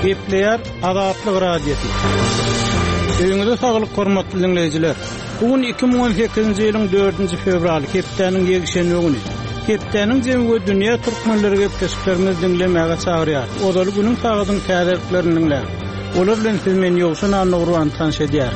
Gepleyer Azatlyk radiosu. Öňüňizde saglyk hormatly dinleýijiler. Bugün 2018-nji ýylyň 4-nji fevraly, hepdeniň ýegişeni güni. Hepdeniň jemgy dünýä türkmenleri gepleşiklerini dinlemäge çagyrýar. Odaly günüň tagydyň täzeliklerini dinler. Olar bilen siz meni ýogşuna anlagurwan tanış edýär.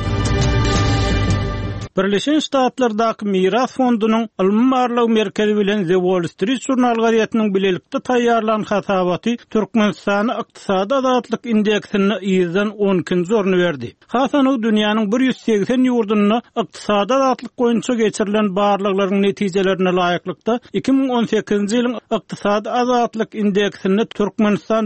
Birleşen Ştatlardaky Miras Fondunyň Almanlarlyk merkezi bilen The Wall Street Journal gazetynyň bilelikde taýýarlanan hasabaty Türkmenistany ykdysady azatlyk indeksini 10-nji orny berdi. Hasanyň dünýäniň 180 ýurduny ykdysady azatlyk goýunça geçirilen barlyklaryň netijelerine laýyklykda 2018-nji ýylyň ykdysady azatlyk indeksini Türkmenistan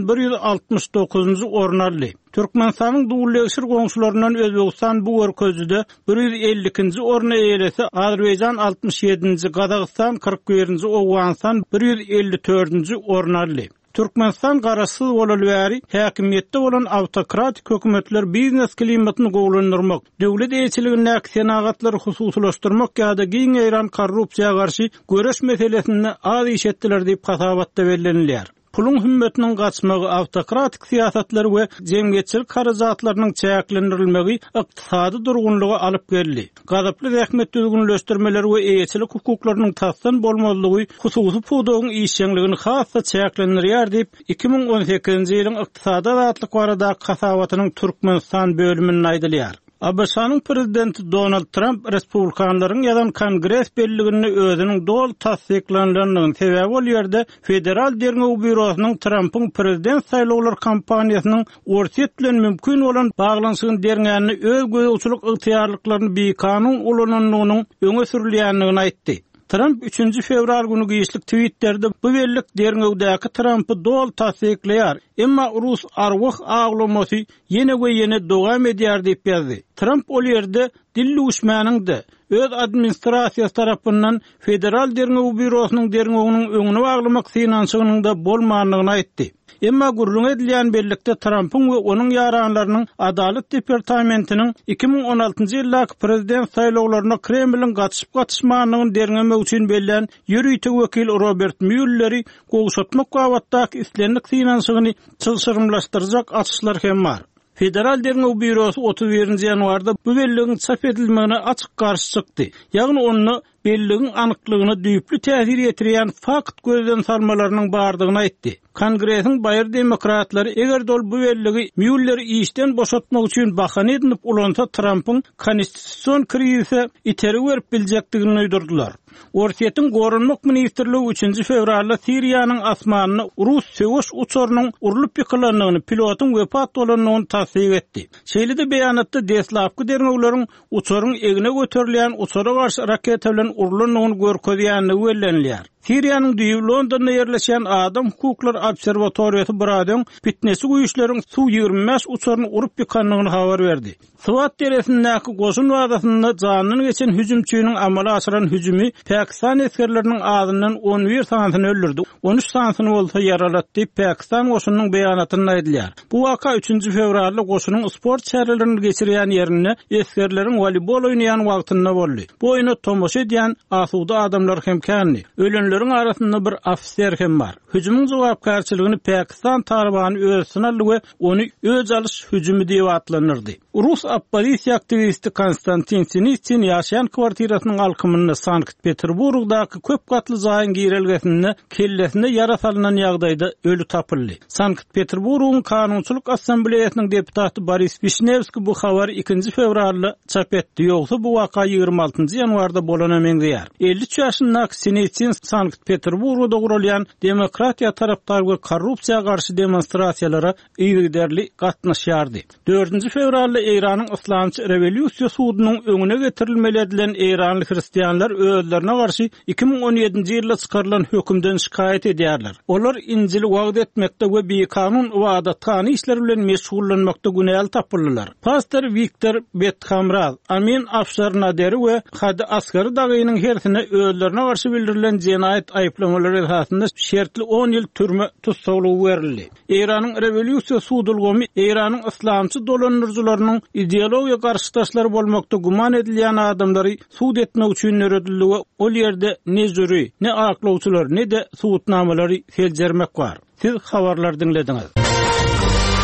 169-njy orny aldy. Türkmenistanyň dowlatçylyk goňşularynyň Özbegistan bu görkezde 150-nji orny eýlese, Azerbaýjan 67-nji, Kazakystan 41-nji, Owganistan 154-nji orny aldy. Türkmenistan garaşsyz bolan häkimetde bolan awtokratik hökümetler biznes klimatyny gowlandyrmak, döwlet eýçiligine aksiyanagatlar hususlaşdyrmak ýa-da giň eýran korrupsiýaga garşy göreş meselesini az işetdiler diýip hasabatda bellenilýär. Pulun hümmetinin gaçmagy, awtokratik siýasatlary we jemgyýetçilik karajatlarynyň çäklendirilmegi ykdysady durgunlygy alyp geldi. Gazaply rähmet düzgünleşdirmeleri we eýçilik hukuklarynyň tasdan bolmazlygy hususy pudogyň işçiligini hassa çäklendirýär diýip 2018-nji ýylyň ykdysady azatlyk barada hasabatynyň Türkmenistan bölümini aýdylýar. Abaşanyň prezidenti Donald Trump respublikanlaryň ýadan Kongres belligini özüniň dol tasdiklanýanyň sebäbi bol ýerde Federal Derňew Bürosynyň Trumpyň prezident saýlawlary kampaniýasynyň orset bilen mümkin bolan baglanyşyny derňäni öz gözüçilik ygtyýarlyklaryny beýkanun ulananlygynyň öňe sürilýändigini aýtdy. Trump 3-nji fevral günü giýişlik tweetlerde bu bellik derňewdäki Trumpy dol tasdikleýär. Emma Rus arwah aglamasy ýene we ýene dowam edýär diýip ýazdy. Trump ol ýerde dilli uşmanyňdy öz administrasiýasy tarapyndan Federal Derňew Bürosynyň derňewiniň öňüne baglamak synançygynyň da bolmanyny aýtdy. Emma gurrun edilýän bellikde Trumpyň we onuň ýaranlarynyň Adalet Departamentiniň 2016-njy ýyldaky prezident saýlawlaryna Kremliň gatnaşmanyny derňemek üçin belän ýürüýtük wekil Robert Mueller'i gowşatmak wagtdaky islenlik synançygyny çylşyrmlaşdyrjak açyşlar hem bar. Federal Derňew Bürosu 31-nji ýanwarda bu belligiň çap edilmegine açyk garşy çykdy. Ýagny onu belligiň anyklygyna düýpli täsir ýetirýän fakt gözden salmalarynyň bardygyny aýtdy. Kongresiň baýır demokratlary eger dol bu belligi Mueller'i işden boşatmak üçin bahane edinip ulansa Trumpyň konstitusiýon krizise iteri berip biljekdigini uýdurdylar. Orsiýetiň gorunmak ministrligi 3-nji fevralda Siriýanyň asmanyna Rus söwüş uçarynyň urulyp ýykylanlygyny, pilotyň wepat bolanyny tasdiq etdi. Şeýle-de beýanatda deslapky derňewleriň uçaryň egine göterilýän uçara garşy raketa bilen urulanyny görkezýänligi bellenilýär. Siriýanyň düýü Londonda ýerleşen Adam Hukuklar Obserwatoriýasy Bradyň fitnesi güýçleriň Su-25 uçaryny urup ýykanlygyny habar berdi. Swat deresindäki goşun wagtynda janyny geçen hüjümçüniň amala aşyran hüjümi Pakistan eskerleriniň adynyň 11 sanyny öldürdi. 13 sanyny bolsa yaralatdy. Pakistan goşunyň beýanatyny aýdylýar. Bu waka 3-nji fevralda goşunyň sport şäherlerini geçirýän ýerine eskerleriň voleybol oýnaýan wagtynda boldy. Bu oýna tomoşa edýän asuda adamlar hem känni. Ölenleriň arasynda bir ofisier hem bar. Hüjümüň jogapkarçylygyny Pakistan Talibany özüne aldy we onu öz alyş hüjümi diýip atlanyrdy. Rus opposisiýa aktivisti Konstantin Sinitsin ýaşaýan kwartirasynyň alkymyny Sankt-Peterburgdaky köp gatly zaýyn giýrelgesinde kellesinde ýara salynan ýagdaýda ölü tapyldy. Sankt-Peterburgyň Kanunçylyk Assambleýasynyň deputaty Boris Vishnevski bu habary 2-nji fevralda çap etdi. Ýogsa bu waka 26-njy ýanwarda bolan emegdiýär. 53 ýaşyndaky Sinitsin Sankt-Peterburgda gurulýan demokratiýa tarapdary we korrupsiýaga garşy demonstrasiýalara ýygyderli gatnaşýardy. 4-nji fevralda Eýranyň Islamçy Rewolýusiýa sudunyň öňüne getirilmeli edilen Eýranly hristiýanlar özlerine garşy 2017-nji ýylda çykarylan hökümden şikayet edýärler. Olar İncili wagt etmekde we beýkanun we adatkany işler bilen meşgullanmakda günäl tapyldylar. Pastor Viktor Bethamraz, Amin Afşarnaderi we Hadi Asgary dagynyň hersine özlerine garşy bildirilen jenaýat aýplamalary esasında şertli 10 ýyl türme tutsaglygy berildi. Eýranyň Rewolýusiýa sudulgymy Eýranyň islamçy dolandyrjylarynyň ideologiýa garşydaşlary bolmakda guman edilýän adamlary sud etmek üçin öredildi we ol ýerde ne jüri, ne aklawçylar, ne de suutnamalary seljermek bar. Siz habarlar dinlediňiz.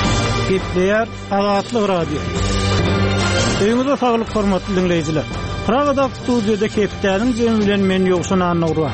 Gepleýär Azatlyk radio. Öňüňizde saglyk hormatly dinleýijiler. Pragada studiýada Keptäniň jemi bilen men ýoksun anawra.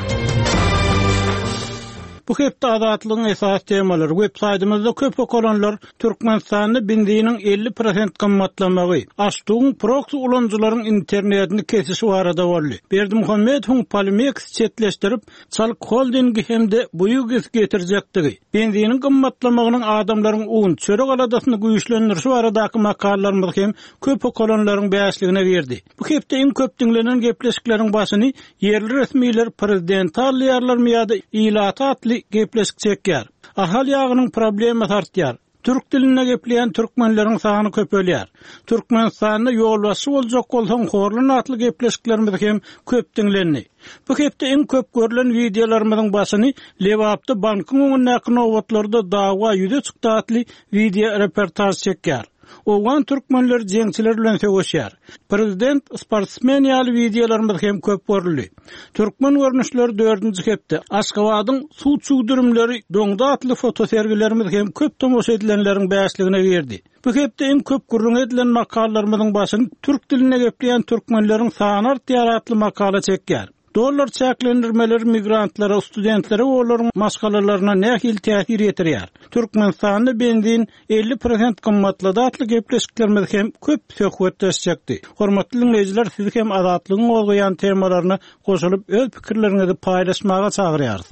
Bu hepde azatlygyň esas temalary websaytymyzda köp okolanlar Türkmenistanyň benziniň 50% gymmatlamagy, açdygyň proxy ulanjylaryň internetini kesişi barada boldy. Berdimuhammedowyň Polymex çetleşdirip çalyk holdingi hemde buýuk es getirjekdigi, benziniň gymmatlamagynyň adamlaryň ugun çörek aladasyny güýçlendirişi baradaky makallalarymyz hem köp okolanlaryň bäşligine berdi. Bu hepde iň köp dinlenen gepleşikleriň başyny yerli resmiler prezident alýarlar ýa-da ilata atly gepleşik çekýär. Ahal ýagynyň problemi tartýar. Türk diline gepleýän türkmenleriň sany köpelýär. Türkmenistanda ýolbaşy boljak bolsaň horlan atly gepleşiklerimiz hem köp dinlenýär. Bu hepde iň köp görülen videolarymyzyň başyny Lewapda bankyň öňündäki nowatlarda dawa ýüze çykdy atly video reportaj çekýär. Owan türkmenler jeňçiler bilen söýüşýär. Prezident sportsmen ýaly videolarymyz hem köp görüldi. Türkmen görnüşleri 4-nji hepde Aşgabatyň suw çugdurumlary doňda atly foto sergilerimiz hem köp tomoşa edilenleriň bäşligine berdi. Bu hepde iň köp gurrun edilen makallalarymyzyň başyny türk diline gepleýän türkmenleriň sany artýar atly makala çekýär. Dollar çäklendirmeleri migrantlara, studentlere we olaryň maşgalalaryna nähil täsir ýetirýär. Türkmenistanda benzin 50% gymmatlady atly gepleşiklerimiz hem köp söhbetleşjekdi. Hormatly dinleýijiler, sizi hem azatlygyň bolýan temalaryna goşulyp öz pikirleriňizi paýlaşmaga çagyrýarys.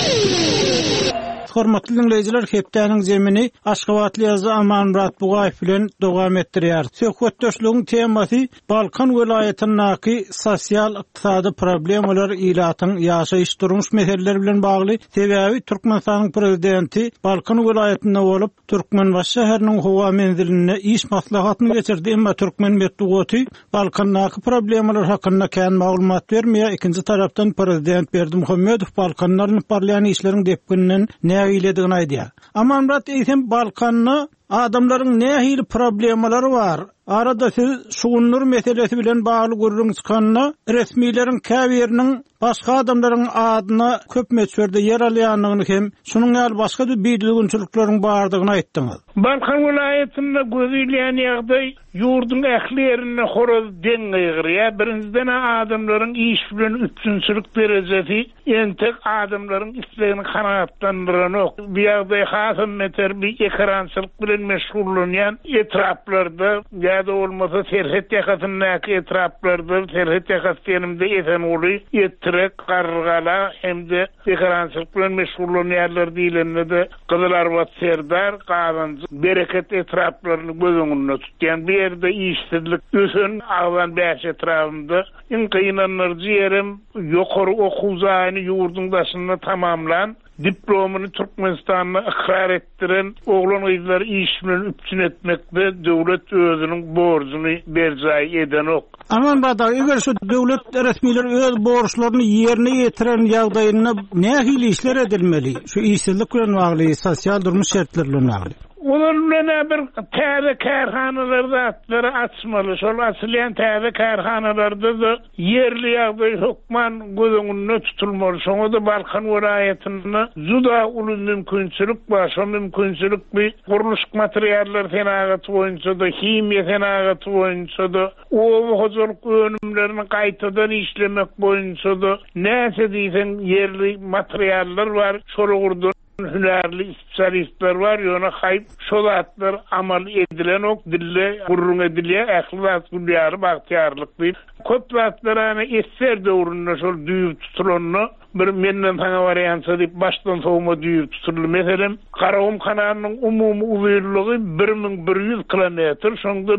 Hormatly dinleýijiler, Keptäniň jemini Aşgabatly ýazgy Amanmurat Bugaýew bilen dowam etdirýär. Söhbetdeşligiň temasy Balkan welaýatynyňky sosial-ykdysady problemalar ilatyň ýaşaýyş durmuş meseleleri bilen bagly. Sebäbi Türkmenistanyň prezidenti Balkan welaýatynda bolup Türkmenbaş şäheriniň howa menziline iş maslahatyny geçirdi, emma Türkmen metdugaty Balkandaky problemalar hakynda kän maglumat bermeýär. Ikinji tarapdan prezident Berdimuhammedow Balkanlaryň parlaýan işleriň depgininden näýiledigini aýdýar. Amanmurat eýsem Balkanny adamlaryň nähili problemalary bar. Arada siz şugunlur meselesi bilen bagly görüň çykanyna resmilerin käbiriniň başga adamlaryň adyna köp meçherde yer alýanlygyny hem şunuň ýaly başga bir bildirilçilikleriň bardygyny aýtdyňyz. Balkan welaýatynda gözleýän ýagdaý ýurdun ähli ýerine horoz deň ýygyrýar. Birinciden adamlaryň iş bilen üçünçülük derejesi entek adamlaryň islegini kanatlandyran ok. Bu ýagdaý hasam meter bir ekrançylyk bilen meşgullanýan etraplarda ýa-da olmasa serhet ýakasyndaky etraplarda serhet ýakasynda esen oly etrek gargala hemde ekrançylyk bilen meşgullanýarlar diýilende Gyzyl Arbat Serdar Gazancı bereket etraplaryny gözüňünde tutýan bir ýerde işsizlik ösün awan bäş etrafynda iň kynanlarjy ýerim ýokary okuw zaýyny ýurdun başynda tamamlan diplomuny Türkmenistanyna ikrar etdiren oglan gyzlar iş bilen üpçün etmekde döwlet özüniň borcuny berjäy eden ok. Aman bada eger şu döwlet resmileri öz borçlaryny ýerine ýetiren ýagdaýyna nähili işler edilmeli? Şu işsizlik bilen bagly, sosial durmuş şertleri bilen bagly. Onlar bilen bir täze kärhanalarda atlary açmaly. Şol açylýan täze kärhanalarda da yerli ýagdaý hukman gözüňde tutulmaly. Şoňa da Balkan welaýatyna juda uly mümkinçilik bar. Şo mümkinçilik bir guruluş materiallar tenagaty boýunça da, himiýa tenagaty boýunça da, owa hojalyk önümlerini gaýtadan işlemek boýunça da näse diýsen yerli materiallar bar. Şol hünärli spesialistler var, ýöne haýp şolatlar amal edilen ok dille gurrun edilýär, ähli ýary bagtyarlyk. Köp wagtlar eser döwründe şol düýüp tutulanyny bir menden taňa variansa diýip başdan sowma düýüp tutulýar. Meselem Garawum kanalynyň umumy uwyrlygy 1100 kilometr, şonda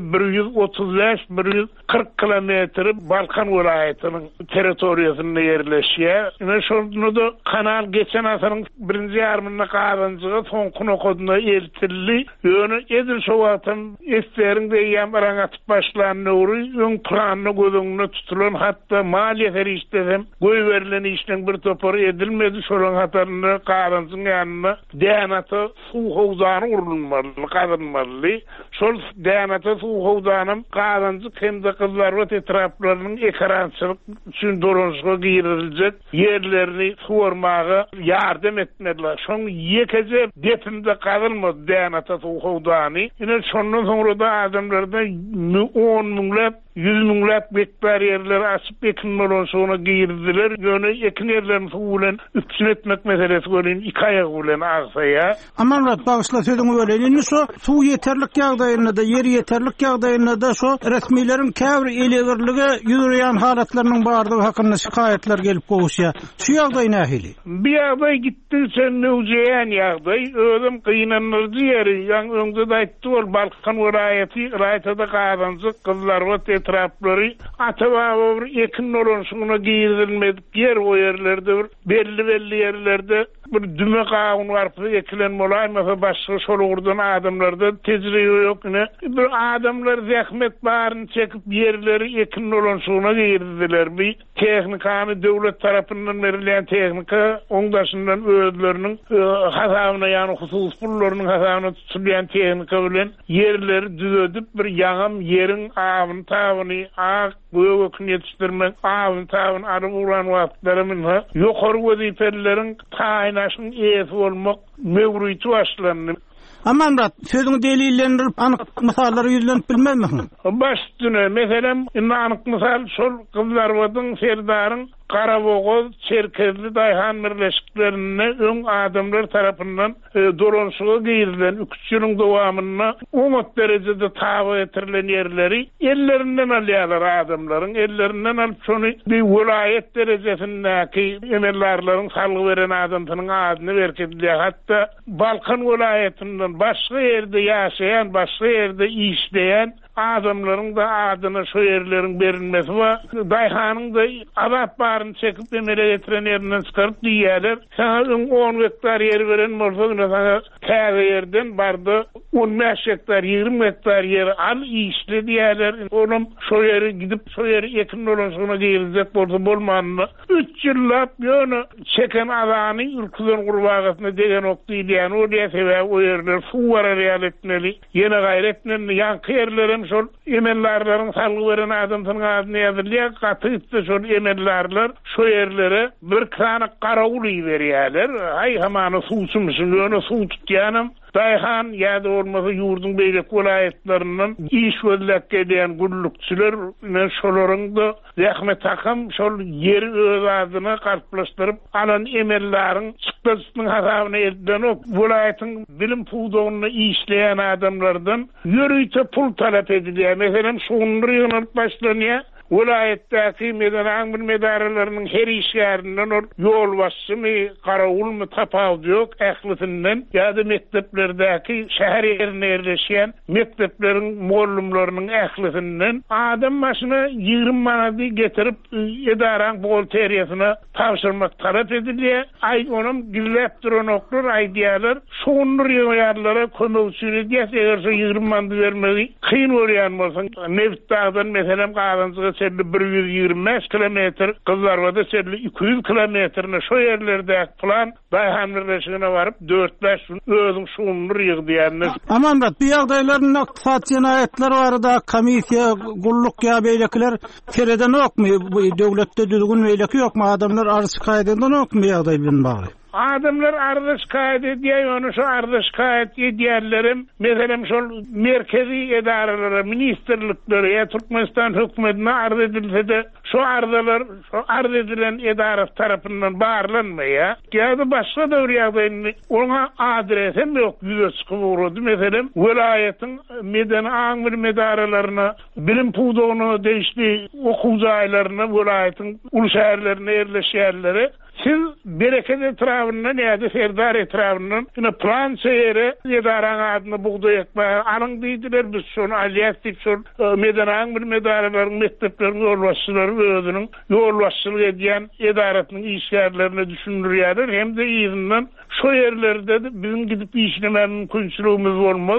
135-140 kilometr Balkan welaýatynyň territoriýasynda ýerleşýär. Ine şonu da kanal geçen asyryň 1-nji ýarmynda Gazancıga soňky nokodyna eltildi. Ýöne edil şowatyn eslerinde ýam araň atyp başlan öň planyny gözüňde tutulan, hatda maliýe ferişdesem goý berilen işden bir topar edilmedi. Şolun hatarını Qarancın yanına dänata suw howzany urulmaly, qadyrmaly. Şol dänata suw howzanym Qarancı hemde Kızlarbat etraplarynyň ekrançylyk üçin doronşyga giriljek yerlerini suwarmaga ýardam etmediler. Şoň ýekece depimde qalylmady dänata suw howzany. Ine şondan soňra da adamlarda 10 minglap 100 minglap hektar yerleri açıp ekinmeli sonra girdiler. Yöne ekin yerlerini suw bilen üpsületmek meselesi gören 2 aýak bilen agsaya. Amanat bagışla sözüňi bölenin. Şo suw ýeterlik ýagdaýynda da, yer ýeterlik ýagdaýynda da şo resmiýlerin käbir elewerligi ýüreýän halatlarynyň bardygy hakynda şikaýetler gelip gowuşýar. Şu ýagdaý nähili? Bir ýagdaý gitdi sen newjeýän ýagdaý, özüm kynanyrdy ýeri. Ýa öňde de aýtdy bol Balkan welaýaty, raýatada Qarancı, Kızlarbat etraplary ataba bir ekin oluşugyna girilmedik yer o yerlerde belli yerlerde bir düme gaýyn garpy ekilen bolaýmasa başga şol urdan adamlarda tejribe ýok ne bir adamlar zähmet baryn çekip yerleri ekin oluşugyna girdiler. Bir tehnikany döwlet tarapyndan berilen tehnika oňdaşyndan özleriniň hasabyna ýani husus pullarynyň hasabyna tutulýan tehnika bilen yerleri düzedip bir ýaňam ýeriň abyny tabyny göwekini ýetişdirmek abyny tabyny arab ulan wagtlary minha ýokary wezipeleriň taýnaşyň eýesi bolmak mewruýety başlandy. Amanat sözüňi delillendirip anyk misalları ýüzlenip bilmezmi? Başdyna meselem anyk misal şol Kızlarbatyň serdaryň Karabogoz, Çerkezli, Daýhan birleşiklerine öň adamlar tarapyndan doronşyga girilen 3 ýylyň dowamyna 10 derejede taby etirilen yerleri ellerinden alýarlar adamlaryň, ellerinden alyp şonu bir welaýet derejesindäki emellarlaryň salgy beren adamlaryň adyny berketdiler. Hatda Balkan welaýatynyň başga ýerde ýaşaýan, başga ýerde işleýän adamlaryň da adyny şu yerleriň berilmesi we Daýhanyň da azap baryn çekip emele getiren ýerinden çykaryp diýerler. Sana 10 hektar yer beren bolsa, sana täze ýerden bardy 15 hektar, 20 hektar yer al işle diýerler. Onuň şu ýeri gidip şu ýeri ekin oluşygyna girecek bolsa bolmanyny 3 ýyllap ýöne çeken adamy ülkeden gurbagatyna degen okdy diýen o diýse o ýerler suwara realitneli, ýene gaýretneli ýanky ýerler şol emellarlaryň salgy beren adamlaryň adyny ýazylýar, gatypdy şol emellarlar şu yerlere bir kana garaguly berýärler. Ay hamany suwsumyşyň ýöne suw tutýanym. Daýhan ýa-da bolmasa ýurdun beýlek welaýatlarinyň iş gözläp gelýän gullukçylar men şolaryň da zähmet takam şol ýeri öz adyna garplaşdyryp alan emellaryň çykdysynyň hasabyna edilen ok welaýatyň bilim puwdugyny işleýän adamlardan ýörüýte pul talap edilýär. Meselem şuňy ýygynyp başlanýar. Welaýetdäki medan bir medaralarynyň her işgärinden ýol başçymy, garawulmy tapawdy ýok, ählisinden ýa-da mekteplerdäki şäher ýerine ýerleşýän mektepleriň mollumlarynyň ählisinden adam başyna 20 manady getirip edaraň buhalteriýasyna tapşyrmak talap edilýär. Ay onuň gillep duran oklar aýdýarlar, şuňur ýerlere kömekçilik edýär, eger 20 manady bermeli, kyn bolýan bolsa, Neftdagdan meselem Qarancıga 125 kilometr, Kızlarbatyda 200 kilometrine şu yerlerde plan Daýhan birleşigine baryp 4-5 gün özüň şuňur ýygdýarlar. Amanat bu ýagdaýlaryň ykdysat jenaýetler barada komissiýa, gulluk ýa beýlekler tereden okmy? Bu döwletde düzgün beýleki ýokmy? Adamlar arz şikaýetden okmy ýagdaý bilen bagly? Adamlar arda şikayet ediyor, onu şu arda şikayet ediyorlarım. Mesela şu merkezi edareleri, ministerlikleri ya Türkmenistan hükümetine arda edilse de şu ardalar, şu arda edilen edare tarafından bağırlanmaya. Ya da başka da oraya ona adresem yok, yüze çıkıp uğradı. Mesela velayetin amir medarelerine, bilim puwdugyny değişti okuzaylarına, velayetin ulu şehirlerine yerleşýärleri. Siz bereket etrafından ýa-da serdar etrafından plan şeýere edaraň adyny buğday ekme anyň diýdiler biz şonu alýasdyk şol medanaň bir medaralaryň mekteplerini ýolbaşçylary özüniň ýolbaşçylyk edýän edaratynyň işgärlerini düşündirýärler hem de ýygynyň şu ýerlerde bizim gidip işleme mümkinçiligimiz bolmaz.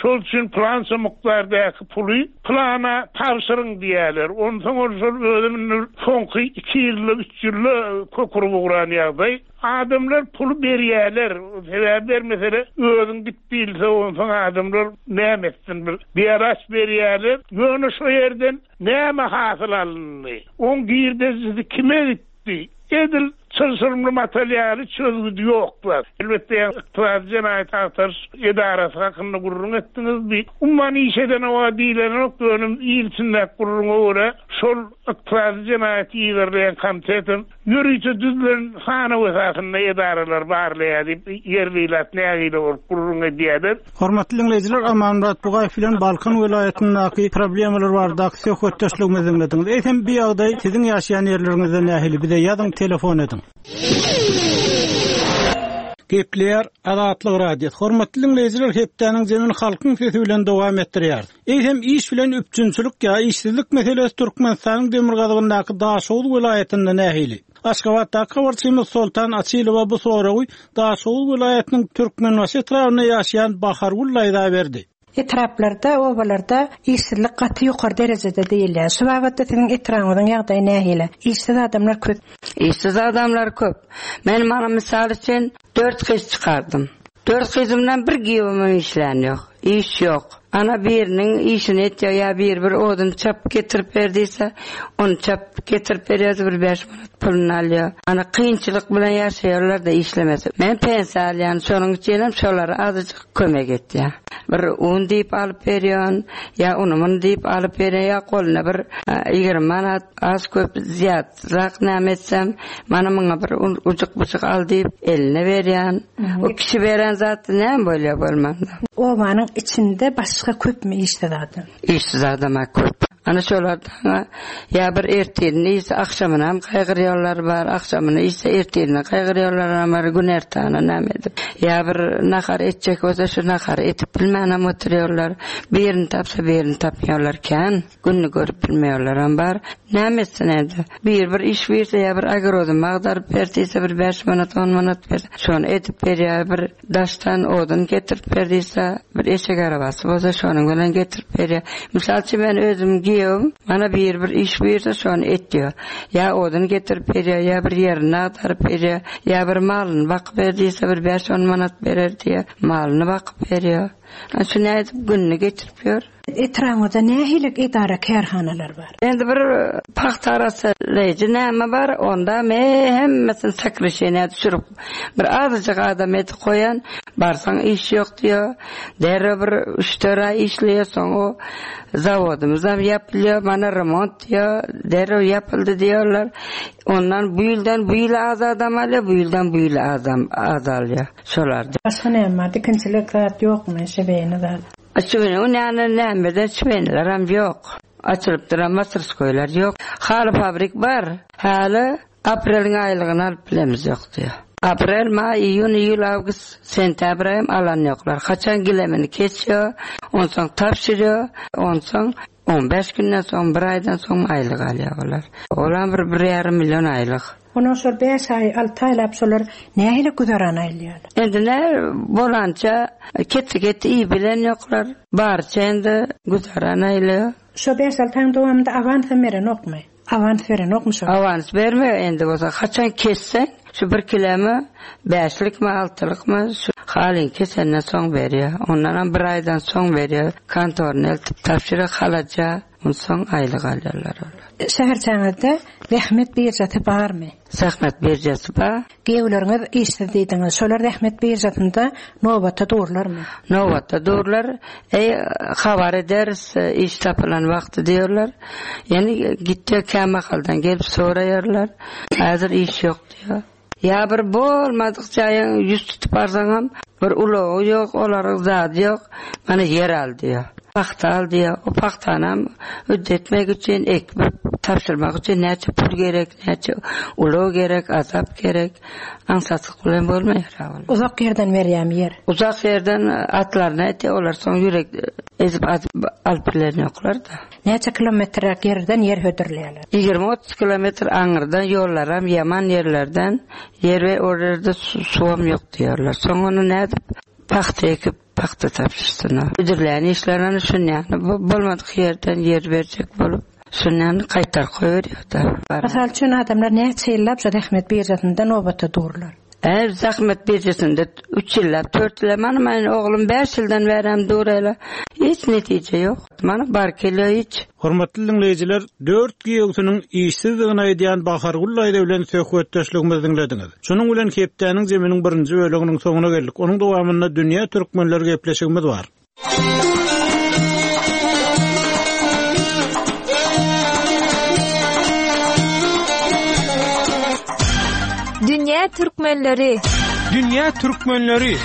şol üçün plansa miqdardaki puly plana tapşyryn diýerler. Ondan şol özüniň soňky 2 ýyllyk 3 ýyllyk kokurup uğran ýagdaý. Adamlar pul berýärler. Sebäp bermesele özüň gitdiýilse ondan adamlar näme etsin bil. Beraç berýärler. Ýöne şo ýerden näme hasyl alındy? On giýerde sizi kime gitdi? Edil sırrımlı materyali çözgüdü yoklar. Elbette iqtisadi cinayet aktarış idaresi hakkında gururun ettiniz bir. Umman işeden o diýilen okdönüm iyilçinde gururun uğra şol iqtisadi cinayeti iýerleyen komitetin yürüyçü düzlerin hana vesasında idareler barlaýar diýip yerliler nägile gururun edýärler. Hormatly dinleýijiler, Amanmurat Bugay filan Balkan vilayetindäki problemalar barada aksiýa hötdeşligini dinlediňiz. Eýsem bir ýagdaý siziň ýaşaýan ýerleriňizde nähili bize ýazyň, telefon edin. Gepler Azatlyk radio. Hormatly dinleýijiler, hepdeniň zemin halkyň sesi bilen dowam etdirýär. Eýsem iş bilen üpçünçilik ýa işsizlik meselesi Türkmenistanyň Demirgazagyndaky Daşoğul vilayetinde nähili. Aşgabatda Kawarçymyz Sultan Asylowa bu soragy Daşoğul vilayetiniň Türkmenbaşy etrawyna ýaşaýan Bahar Gullaýda berdi. Etraplarda, obalarda işsizlik gaty ýokary derejede diýilýär. Şu wagtda senin etrawynyň ýagdaýy nähili? İşsiz adamlar köp. İşsiz adamlar köp. Men mana misal üçin 4 kız çykardım. 4 kızımdan bir giýümim işlän ýok. İş ýok. Ana birinin işini etýär ýa bir odun çap getirip berdiyse, onu çap getirip berýär, bir 5 manat pulunu alýar. Ana kynçylyk bilen ýaşaýarlar da işlemez. Men pensiýalyan şonuň üçin şolara azıcık kömek etýär. Bir un diýip alyp berýän, ýa unumun diýip alyp berýän, ýa goluna bir 20 manat az köp ziýat näme etsem, mana muňa bir uçuk al diýip eline berýän. O kişi beren zat näme bolýar bolmanda. Obanyň içinde başga köpmi işsiz adam? İşsiz adama köp. Ana şolardan ya bir erteni ise akşamına hem kaygırıyorlar var, akşamına ise erteni kaygırıyorlar var, gün ertana nämedir. Ya bir nahar etjek olsa şu nahar etip bilmänam oturuyorlar. Birini tapsa birini tapmıyorlarken günni görüp bilmiyorlar var. Nämesin edi? Bir iş verse ya bir agrodu magdarıp berdiyse bir 5 manat 10 manat verdi. Şonu etip berýär, bir daştan odun getirip berdiyse bir eşek arabası bolsa şonu bilen getirip berýär. Misalçy men özüm bana bir iş verse şonu etdiýär. Ya odun getirip berýär, ya bir ýerini atarıp berýär, ya bir malyny bakyp berdiyse bir 5-10 manat berer diýär. Malyny bakyp berýär. Şunu edip günni geçirip Etrawyda nähilik idara kärhanalar bar? Endi bir paxta arasy leji näme bar, onda hemmesini sekreşene düşürüp bir azıcık adam etip koyan, barsaň iş ýok diýär. Derre bir 3-4 ay işleýär, soň o zavodumuzda ýapylýar, mana remont diýär, derre ýapyldy diýerler. Ondan bu ýyldan bu ýyla az adam alýar, bu ýyldan bu ýyla az alýar. Şolardy. Başga näme? Dikinçilik zat ýokmy? Şebeýini zat. Açıgını o näme çimenler hem yok. Açılıp duran masırskoylar yok. Halı fabrik var. Halı aprelin aylygyny alyp bilemiz yok diyor. Aprel, may, iyun, iyul, avgust, sentabr alan yoklar. Kaçan gilemini kesiyor. Ondan tapşırıyor. Ondan 15 günden son, bir aydan son aylık alıyorlar. Olan bir 1,5 milyon aylık. Ondan sonra 5 ay, 6 ay lapsolar nähili güzaran aýlýar? Endi bolança ketdi iyi bilen ýoklar. Barça endi güzaran aýlýar. Şu 5-6 aýyň dowamında avans beren okmy? Avans beren okmy şu? Avans berme endi bolsa kaçan kesseň şu 1 kilemi 5'likmi 6'likmi şu halin kesenden soň berýär. Ondan 1 aydan soň berýär. Kantorun eltip tapşyryk halaja, ondan aýlyk alýarlar. Şäherçäňizde rahmet birjaty barmy? Rahmet birjaty bar. Gewleriňiz işsiz diýdiňiz. Şolar rahmet birjatynda nowbatda durlarmy? Nowbatda durlar. Habar ederiz, iş tapylan wagty diýerler. Yani gitdi kämahaldan gelip soraýarlar. Hazır iş ýok diýär. Ya bir bolmadyk jaýyň ýüz tutup barsaňam bir ulagy ýok, olaryň zady ýok. Mana yer al diýär. Paxta al diýär. O paxtanam ödetmek üçin ekmek tapşyrmak üçin näçe pul gerek, näçe ulag gerek, azap gerek. Ansatlyk bilen bolmaýar. Uzak ýerden berýärmi yer? Uzak ýerden atlaryna ete, olar soň ýürek ezip alyp bilenýoklar da. Näçe kilometr ýerden yer hödürleýärler? 20-30 kilometr aňyrdan ýollaram ýaman ýerlerden yer we orada suwam ýok diýerler. Soň onu nädip paxta ekip paxta tapşyrsynlar. Üdürläni işlerini şunýany bolmadyk ýerden yer berjek bolup şunýany gaýtar goýberýärdi. Masal üçin adamlar näçe ýyllap rahmet berjändinden nobata durlar. Zahmet berjesinde 3 ýyllap 4 ýyllap many oglum 5 ýyldan berem durela. Hiç netije ýok. Mana bar kelýär hiç. Hormatly dinleyijiler, 4 giýegçiniň işsizligine aýdýan Bahar Gullaýda bilen söhbetdeşligimizi dinlediňiz. Şonuň bilen hepdäniň jeminiň 1-nji bölüginiň soňuna geldik. Onuň dowamynda dünýä türkmenleri gepleşigimiz bar. Dünya Türkmenleri. Dünya Türkmenleri.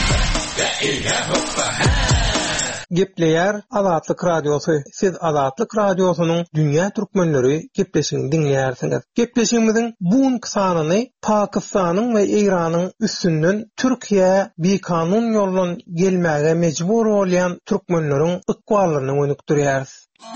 Gepleýär Azatlyk Radiosu. Siz Azatlyk Radiosunyň Dünya Türkmenleri gepleşigini dinleýärsiňiz. Gepleşigimiziň bugunky sanyny Pakistanyň we Iranyň üstünden Türkiýe bekanun ýolundan gelmäge mejbur bolýan türkmenleriň ykbalyny önükdirýäris.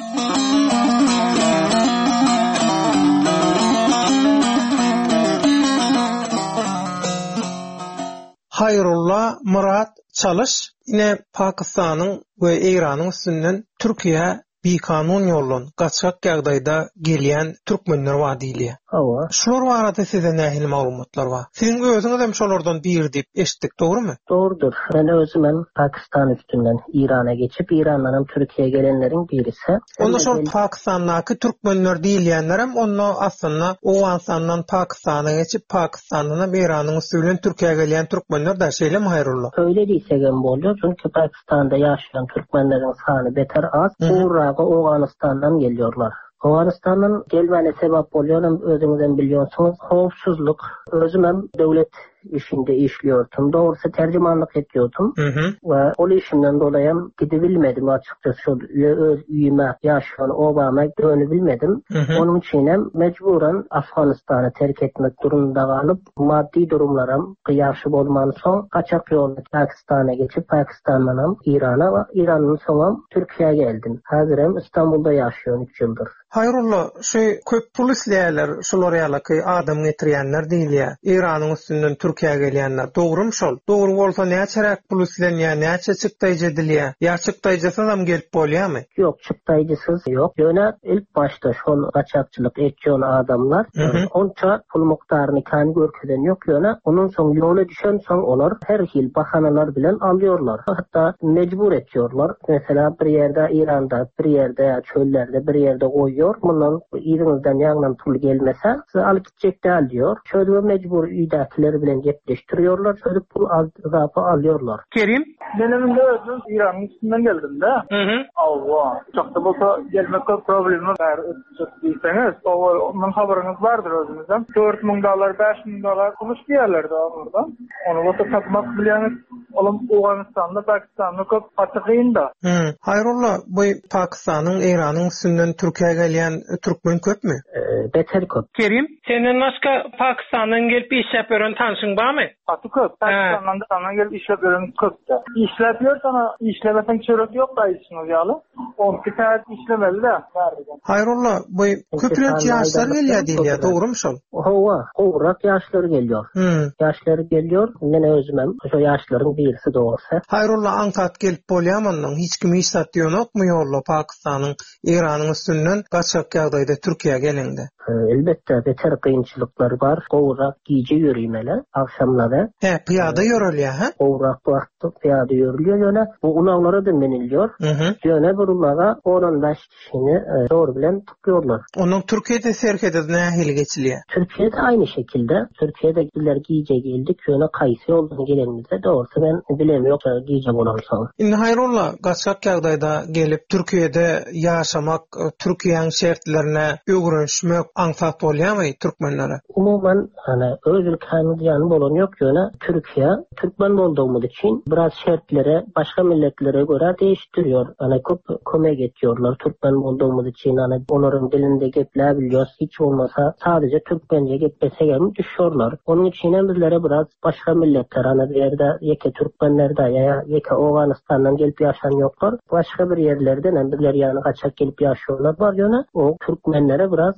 Hayrullah Murat Çalış ine Pakistanyň we Iranyň üstünden Türkiýe bekanun ýolundan gaçak ýagdaýda gelýän türkmenler bar diýilýär. Şular barada size nähili maglumatlar bar? Siziň özüňiz hem şolardan bir dip eşitdik, dogrymy? Doğrudur. Ben özüm Pakistan üstünden İran'a geçip İran'dan Türkiye'ye gelenlerin birisi. Onda şol Pakistan'daki Türkmenler diýilýänler hem onu aslında Owansandan Pakistan'a geçip Pakistan'dan İran'ın üstünden Türkiye'ye gelen Türkmenler da şeyle mi hayrullah? Öyle diýsek hem bolýar. Çünkü Pakistan'da yaşayan Türkmenlerin sany beter az. Uğrağı Oğanistan'dan gelýärler. Oğanistan'dan gelmene sebep bolýan özüňizden bilýärsiňiz, howpsuzlyk. Özüm hem döwlet işinde işliyordum. Doğrusu tercümanlık ediyordum. Ve o işimden dolayı gidebilmedim açıkçası. Şu öz üyüme yaşayan Obama dönebilmedim. Onun için mecburen Afganistan'ı terk etmek durumunda kalıp maddi durumlarım kıyaşı olmanın son kaçak yolunu Pakistan'a geçip Pakistan'dan İran'a ve İran'ın sonra Türkiye'ye geldim. Hazırım İstanbul'da yaşıyorum 3 yıldır. Hayrullah, köp polislerler, şular ýalyky adam getirýänler diýilýär. İran'yň üstünden Türkiýe'ye gelýänler. Dogrymy şol? Dogry bolsa näçerek polislenýär, näçe çykdaýjy edilýär? Ýa çykdaýjysy hem gelip bolýarmy? Yok, çykdaýjysız yok. Ýöne ilk başta şol gaçakçylyk etýän adamlar onça pul mukdaryny kan görkeden yok ýöne. Onun soň ýola düşen soň olar her hil bahanalar bilen alýarlar. Hatta mecbur etýärler. Mesela bir ýerde İran'da, bir ýerde çöllerde, bir ýerde goýýar. Bundan ýerinizden ýagnan pul gelmese, siz alyp gitjek däl diýor. Şöyle mecbur üýdäkiler bilen gepleştiriyorlar. Şöyle pul azapy alýarlar. Kerim, benim de özüm İran'ın üstünden geldim de. Allah. Çok da bolsa gelmekde problemi var. Diýseniz, onun haberyňiz bardyr özüňizden. $4,000, $5,000 kuluş diýerler de orada. Onu bolsa tapmak bilýäňiz, olam Owanistanda, Pakistan'da köp atygynda. Hayrullah, bu Pakistan'ın, İran'ın üstünden Türkiye'ye gelen Türkmen köpmü? Beter köp. Kerim, senin başka Pakistan'dan gelip iş yapıyorum tanışın var mı? Atı köp. Pakistan'dan gelip iş yapıyorum köp de. İşletiyor sana, işlemesen çörek yok da işin ocalı. 12 saat işlemeli de. Hayrullah, bu köpülen yaşlar geliyor değil ya, doğru mu şol? Hova, kovrak yaşları geliyor. Yaşları geliyor, yine özümem. Şu yaşların birisi doğrusu. Hayrullah, ankat gelip bolyamandan hiç kimi iş satıyor yok mu yollu Pakistan'ın, İran'ın üstünden kaçak ýagdaýda Türkiýe'ye gelende? Elbette beter kıyınçılıklar var. Kovrak giyce yürüymeli akşamları. Piyada yürülüyor ha? Kovrak vakti piyada yürülüyor yöne. Bu ulağlara da meniliyor. Yöne bu ulağa 15 kişini doğru bilen tıkıyorlar. Onun Türkiye'de serkede ne hili geçiliyor? Türkiye'de aynı şekilde. Türkiye'dekiler giyce geldik. Yöne kayısı olduğunu gelenimizde doğrusu ben bilemiyorum giyce bularsam. Hayrullah, kaçak ýagdaýda gelip Türkiye'de yaşamak, Türkiye'nin şertlerine öwrenşmek ansat bolýarmy türkmenlere? Umuman öz ülkemiz ýany bolan ýok ýöne Türkiye Türkmen bolduğumuz için biraz şertlere başka milletlere göre değiştiriyor. Köp kömek etýärler Türkmen bolduğumuz için onların dilinde gepler bilýär. Hiç olmasa sadece Türkmence gepleşe gelip düşüyorlar. Onun için bizlere biraz başka milletler bir yerde yeke Türkmenlerde ya yeke Oğanistan'dan gelip yaşayan yoklar. Başka bir yerlerden bizler yani kaçak gelip yaşıyorlar var ýöne. O Türkmenlere biraz başka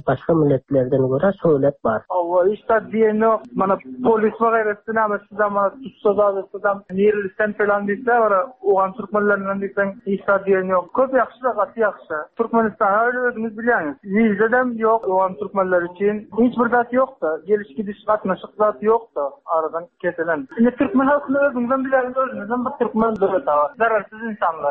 devletlerden göre söhlet bar. Ava işte diýeni mana polis we gaýretden ama mana tutsa da nerelisten falan diýse bara oğan türkmenlerinden diýsen işte diýeni ýok. Köp ýaxşy gaty ýaxşy. Türkmenistan öyle özüňiz bilýäňiz. Ýüzedem ýok oğan türkmenler için. Hiç bir zat ýok da, geliş gidiş gatnaşyk zat ýok da aradan keselen. Indi türkmen halkyny özüňizden bilýäňiz, özüňizden bir türkmen döwlet bar. Zararsyz insanlar.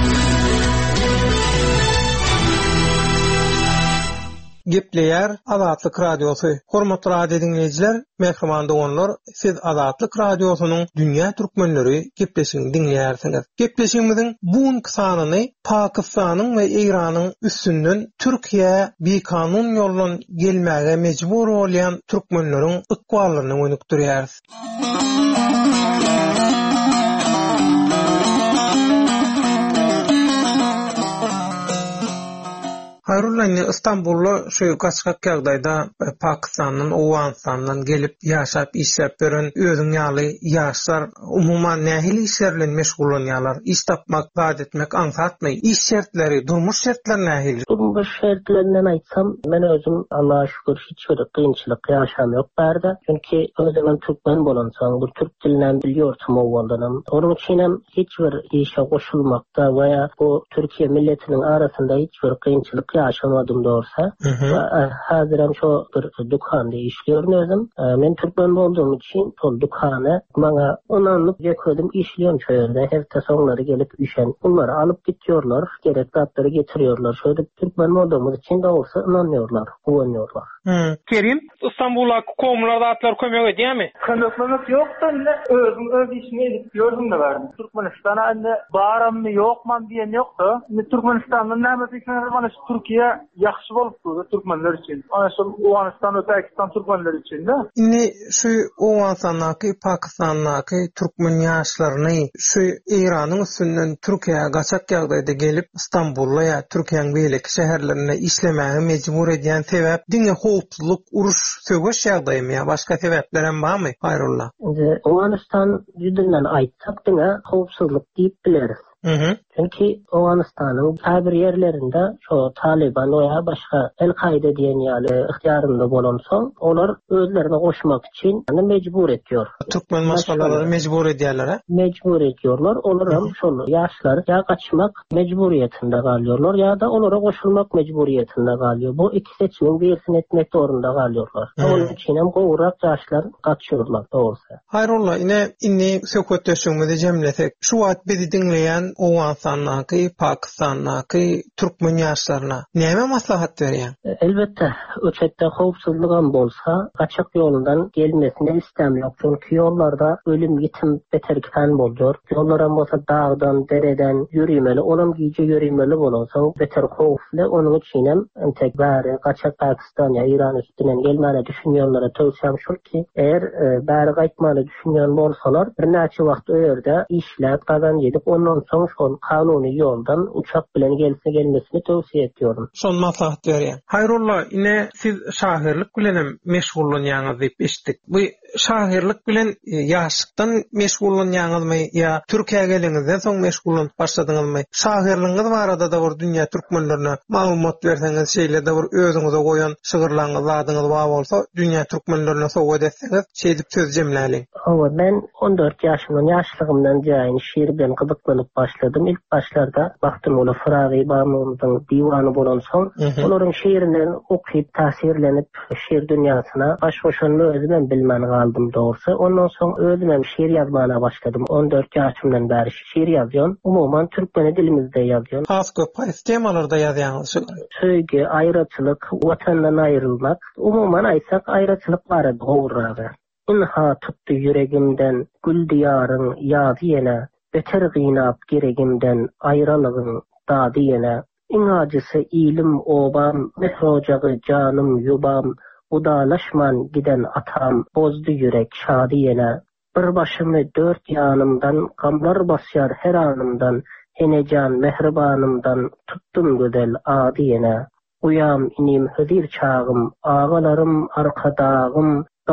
Gepleýär Azatlyk Radiosu. Hormatly radio dinleýijiler, mehriman doganlar, siz Azatlyk Radiosunyň Dünýä Türkmenleri gepleşigini dinleýärsiňiz. Gepleşigimiziň buňky sanyny Pakistanyň we Iranyň üstünden Türkiýe bekanun ýollan gelmäge mejbur bolýan türkmenleriň ykbalyny önükdirýäris. Hayrullah İstanbul'da şu gaçkak ýagdaýda Pakistan'dan, Awganistan'dan gelip ýaşap, işläp beren özüň ýaly ýaşlar umumyň nähili işlerle meşgullanýarlar. İş tapmak, zat etmek, ansatmy, iş şertleri, durmuş şertleri nähili? Durmuş şertlerinden aýtsam, men özüm Allaha şükür hiç bir kynçylyk ýaşam ýok barda. Çünki özüm türkmen bolansaň, bu türk dilinden bilýorsam owaldanam. Onuň üçin hem hiç bir işe goşulmakda veya bu Türkiye milletiniň arasynda hiç bir kynçylyk yaşamadım doğrusa. Hazırım şu bir dükanda işliyorum özüm. Men türkmen olduğum için o dükkanı bana onanlık yeködüm işliyorum şöyle. Hafta sonları gelip işen. Bunları alıp gidiyorlar. Gerekli atları getiriyorlar. Şöyle türkmen olduğumuz için doğrusa inanıyorlar. Güveniyorlar. Kerim, İstanbul'a komşular atlar kömek ediyor mi? Kömeklemek yok da öz işine edip gördüm de verdim. Türkmenistan'a anne bağıram mı yok man diyen yok da. Türkmenistan'ın näme için bana Türkiye yaxşı bolup durdu Türkmenler için. Ana şu Awganistan ve Pakistan Türkmenler için de. Indi şu Awganistan'daky, Pakistan'daky türkmen ýaşlaryny şu Iranyň üstünden Türkiýe'ye gaçak ýagdaýda gelip İstanbul'a ya Türkiýeň beýleki şäherlerine işlemäge mejbur edýän sebäp diňe howpsuzlyk, uruş, söwüş ýagdaýymy ýa başga sebäpler hem barmy? Hayrullah. Awganistan ýüzünden aýtsak diňe howpsuzlyk diýip bileris. Çünkü Awganistan'ın her yerlerinde şu Taliban veya başka El-Kaide diyen ýaly ihtiyarında bolan soň olar özlerine goşmak için mecbur ediyor. Türkmen masalları mecbur edýärler. Mecbur ediyorlar. Olar hem şol ýaşlar ya kaçmak mecburiyetinde galýarlar ya da olara goşulmak mecburiyetinde galýar. Bu iki seçimin birisini etmek zorunda galýarlar. Onun için hem gowrak ýaşlar kaçýarlar doğrusu. Hayrullah ine söhbetleşigimizi jemlesek şu wagt bizi dinleýän Awganistan'daky, Pakistan'daky türkmen ýaşlaryna näme maslahat berýän? Elbette öçetde howpsuzlygam bolsa, gaçak ýolundan gelmesini istemýär. Çünki ýollarda ölüm ýetim beterken bolýar. Ýollardan bolsa dağdan, dereden ýürümeli, olam giýje ýürümeli bolansaň beter howpsuzly. Onuň üçin hem bäri gaçak Pakistan ýa Iran üstünden gelmäne düşünýänlere tövsiyem şulki, eger bäri gaýtmaly düşünýän bolsalar, bir näçe wagt öýerde işläp, gazan ýedip, ondan soň şol kanuny ýoldan uçak bilen gelmesini tövsiýe etýärim. Şol maslahat berýän. Hayrullah, ine siz şahyrlyk bilen meşgullanýaňyzy diýip eşitdik. Bu şahyrlyk bilen ýaşlykdan meşgullanýaňyzmy ýa Türkiýe'ye gelenizden soň meşgullanyp başladyňyzmy? Şahyrlygyňyz barada da bir dünýä türkmenlerine maglumat berseňiz, şeýle de bir özüňize goýan şygyrylaňyz zadyňyz bar bolsa, dünýä türkmenlerine sowgat etseňiz, şeýdip söz jemläliň. Hawa ben 14 ýaşymdan ýaşlygymdan jaýyn şiir bilen gyzyklanyp başladım. İlk başlarda baktım ola Farabi Bamum'dan diwanı bolan soň, olaryň şiirlerini okyp täsirlenip şiir dünýäsine baş goşanmy özüm bilmän galdym doğrusu. Ondan soň özüm şiir ýazmana başladym. 14 ýaşymdan bäri şiir ýazýan. Umumyň türkmen dilimizde ýazýan. Has köp temalarda ýazýaňyz. Söýgi, aýraçylyk, watandan aýrylmak. Umumyň aýtsak aýraçylyk barada gowurragy. Inha tutdy ýüregimden gül diýaryň ýazy ýene. Beter gynap geregimden aýralygyň dady ýene. Iň ajysy ilim obam, mehrojagy janym yubam. Udalaşman giden atam, bozdu ýürek şady ýene. Bir başymy dört ýanymdan, gamlar basýar her anymdan. Henejan mehribanymdan tutdum gödel ady ýene. Uyam inim hödir çağım, ağalarym arkadağım.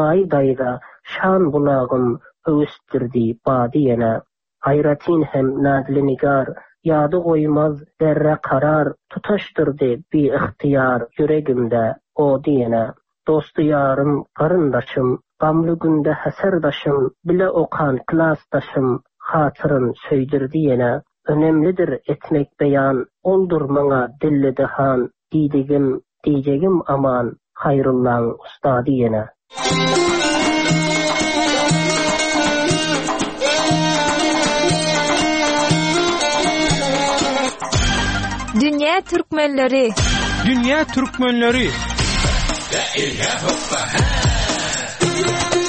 Daýda şan bulagym öwüstirdi bady ýene. Hayratin hem nadli nigar, ýady goýmaz derre karar tutaşdyrdy bir ihtiyar yüregimde o diýene. Dostu ýarym, garyndaşym, gamly günde häserdaşym, bile okan klasdaşym, hatyryn söýdirdi ýene. Önemlidir etmek beýan, oldur maňa dilli dehan, diýjegim aman, haýrullah ustady ýene. Dünya Türkmenleri. Dünya Türkmenleri.